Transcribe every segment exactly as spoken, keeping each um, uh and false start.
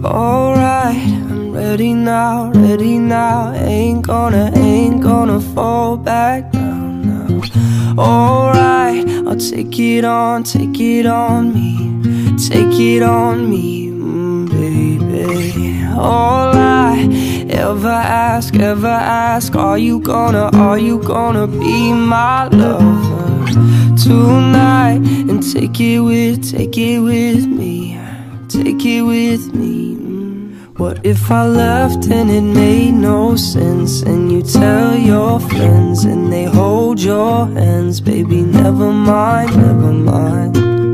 Alright, I'm ready now, ready now. Ain't gonna, ain't gonna fall back down now. Alright, I'll take it on, take it on me. Take it on me, mm, baby. All I ever ask, ever ask, are you gonna, are you gonna be my lover tonight? And take it with, take it with me. Take it with me. mm. What if I left and it made no sense, and you tell your friends and they hold your hands? Baby, never mind, never mind.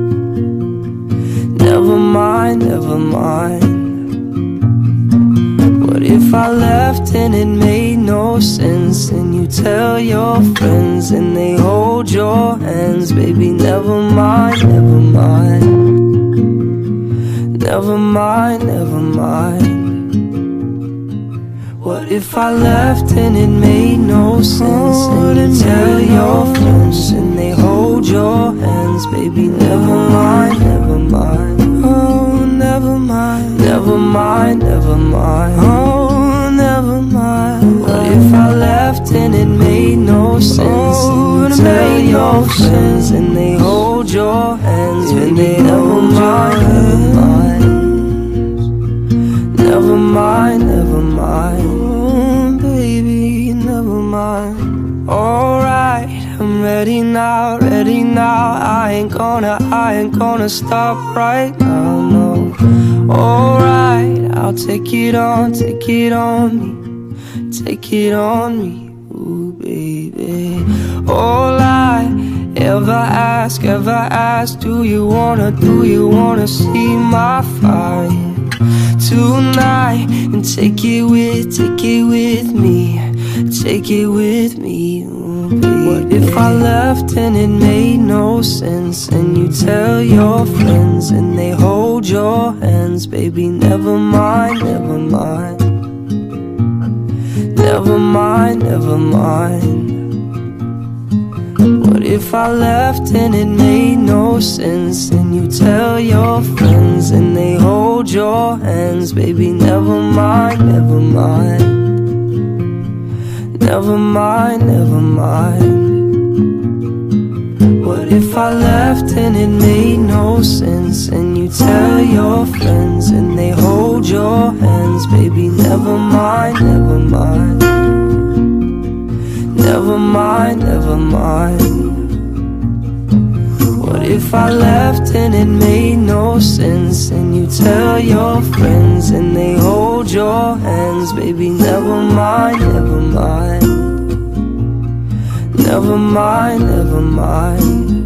Never mind, never mind. What if I left and it made no sense, and you tell your friends and they hold your hands? Baby, never mind, never mind. Never mind, never mind. What if I left and it made no sense, and you tell your friends and they hold your hands? Baby, never mind, never mind. Oh, never mind. Never mind, never mind. Oh, never mind. What if I left and it made no sense, and you tell your friends and they hold your hands? Baby, never mind, never mind. Never mind, never mind. Oh, baby, never mind. Alright, I'm ready now, ready now. I ain't gonna, I ain't gonna stop right now, no. Alright, I'll take it on, take it on me. Take it on me, ooh, baby. All I ever ask, ever ask, do you wanna, do you wanna see my fire tonight? And take it with, take it with me. Take it with me, ooh, baby. What if I left and it made no sense, and you tell your friends and they hold your hands? Baby, never mind, never mind. Never mind, never mind. What if I left and it made no sense, and you tell your friends and they hold your hands? Baby, never mind, never mind. Never mind, never mind. What if I left and it made no sense, and you tell your friends and they hold your hands? Baby, never mind, never mind. Never mind, never mind. What if I left and it made no sense, and you tell your friends and they hold your hands? Baby, never mind, never mind. Never mind, never mind.